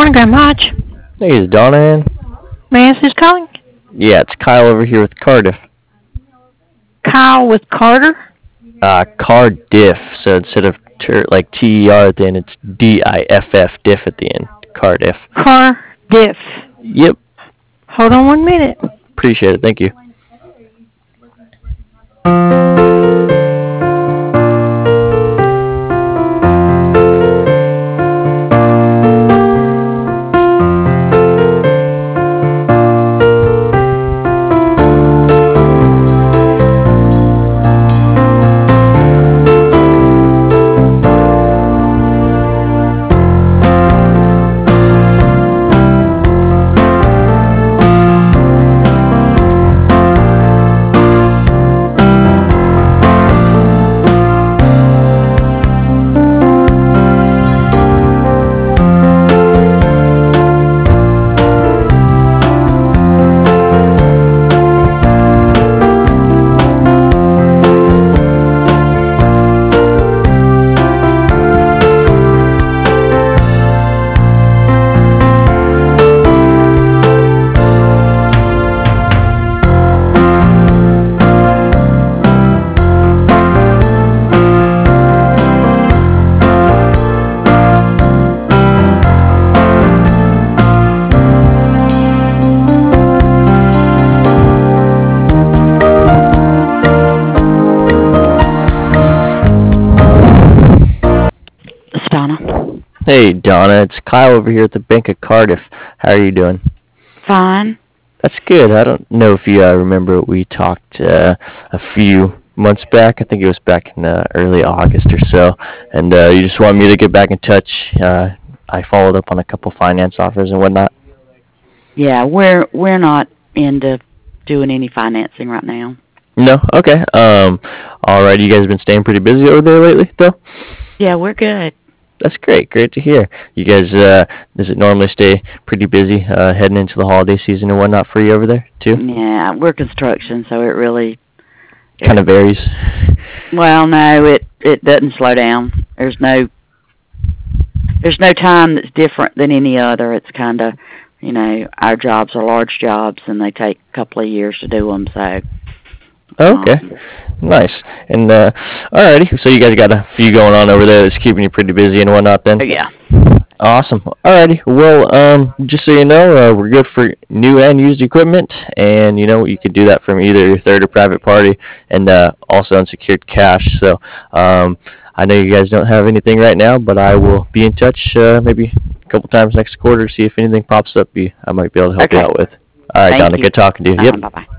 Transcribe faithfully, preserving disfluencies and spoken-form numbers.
Morning, Grandma Hodge. Hey, is Donna in? May I ask who's calling? Yeah, it's Kyle over here with Cardiff. Kyle with Carter? Uh, Cardiff. So instead of ter- like T E R at the end, it's D I F F, diff at the end. Cardiff. Cardiff. Yep. Hold on one minute. Appreciate it. Thank you. It's Donna. Hey, Donna. It's Kyle over here at the Bank of Cardiff. How are you doing? Fine. That's good. I don't know if you uh, remember we talked uh, a few months back. I think it was back in uh, early August or so. And uh, you just wanted me to get back in touch. Uh, I followed up on a couple finance offers and whatnot. Yeah, we're we're not into doing any financing right now. No? Okay. Um, all right. You guys have been staying pretty busy over there lately, though? Yeah, we're good. That's great. Great to hear. You guys, uh, does it normally stay pretty busy uh, heading into the holiday season and whatnot for you over there, too? Yeah, we're construction, so it really Kind of varies. well, no, it it doesn't slow down. There's no there's no time that's different than any other. It's kind of, you know, our jobs are large jobs, and they take a couple of years to do them. So. Okay. um, Nice. And, uh, alrighty. So you guys got a few going on over there that's keeping you pretty busy and whatnot then? oh, yeah. Awesome. Alrighty. Well, um, just so you know, uh, we're good for new and used equipment, and you know you could do that from either your third or private party, and uh, also unsecured cash. So, um, I know you guys don't have anything right now, but I will be in touch uh, maybe a couple times next quarter, see if anything pops up. You, I might be able to help you Okay. out with. All right, Thank Donna. you. Good talking to you. Uh, Yep. Bye bye.